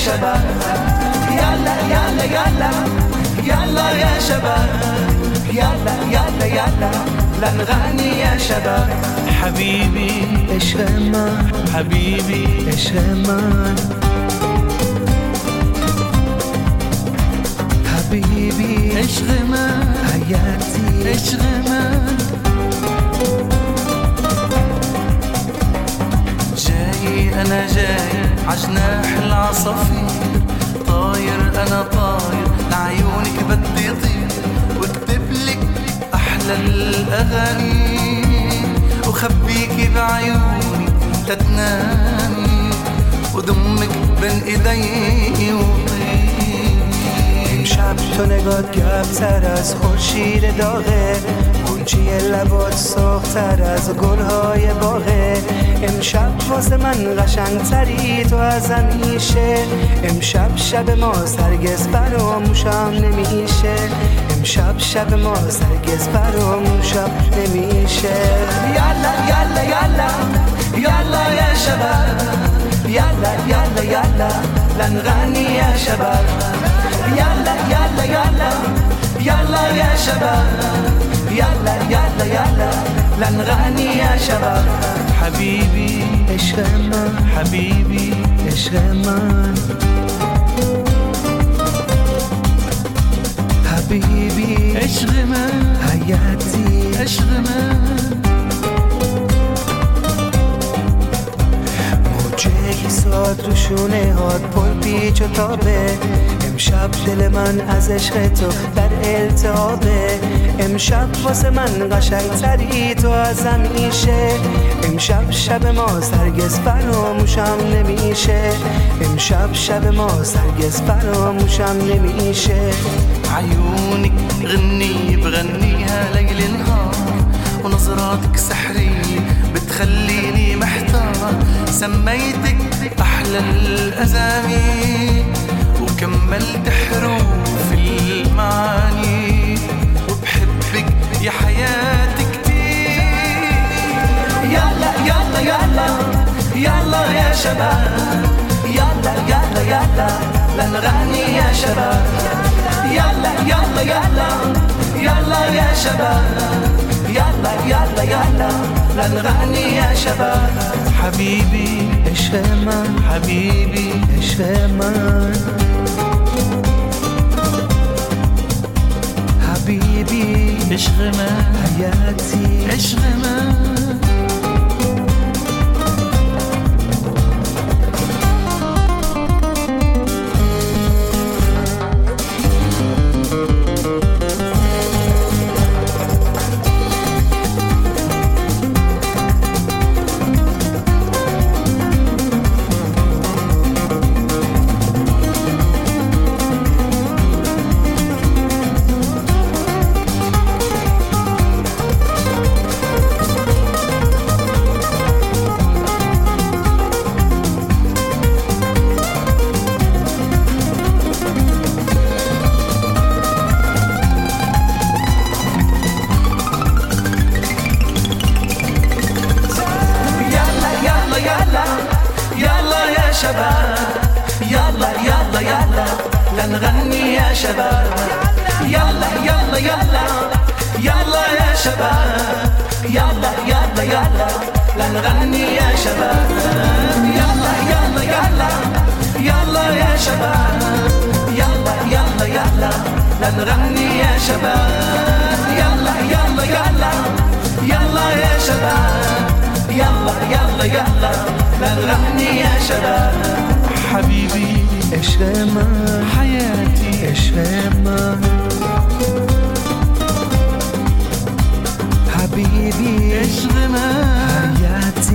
شباب يلا يلا يلا يلا يا شباب يلا يلا يلا لنغني يا شباب حبيبي عشق من حبيبي عشق من حبيبي عشق من حياتي عشق من جاي أنا جاي عجناح العصافير طاير أنا طاير لعيونك بدي طير واكتبلك أحلى الأغاني وخبيكي بعيوني تتنامي وضمك بين إيدي وطير امشب تو نگات گرم‌تر از خورشید داغه گلچی لبات سرخ‌تر از گل‌های باغه امشب واسه من قشنگ‌تری تو از همیشه امشب شب ما هرگز فراموشم نمیشه امشب شب ما هرگز فراموشم نمیشه يلا يلا يلا يلا يا شباب يلا يلا يلا لنغني يا شباب يلا يلا يلا يلا يا شباب يلا يلا يلا لنغني يا شباب حبيبي عشق من حبيبي عشق من حبیبی عشق من حیاتی عشق من موجه ساد رو شونه هات پر پیچ و تابه امشب دل من از عشق تو در التهابه امشب واسه من قشنگتری تو از همیشه امشب شب ما هرگز فراموشم نمیشه امشب شب ما هرگز فراموشم نمیشه عيونك غني بغنيها ليل نهار ونظراتك سحرية بتخليني محتار سميتك أحلى الأسامي وكملت حروف المعاني وبحبك يا حياتي كتير يلا يلا يلا يلا يا شباب يلا يلا يلا لنغني يا شباب يلا يلا يلا يلا يا شباب يلا يلا يلا لنغني يا شباب حبيبي عشق من حبيبي عشق من حبیبی عشق من حیاتی عشق من يلا يلا يلا لنغني يا شباب يلا يلا يلا يلا يا شباب يلا يلا يلا لنغني يا شباب يلا يلا يلا يلا يا شباب يلا يلا يلا لنغني يا شباب يلا يلا يلا يلا يا شباب يلا يلا يلا لنغني يا شباب حبيبي عشق من حياتي عشق من حبیبی عشق من حیاتی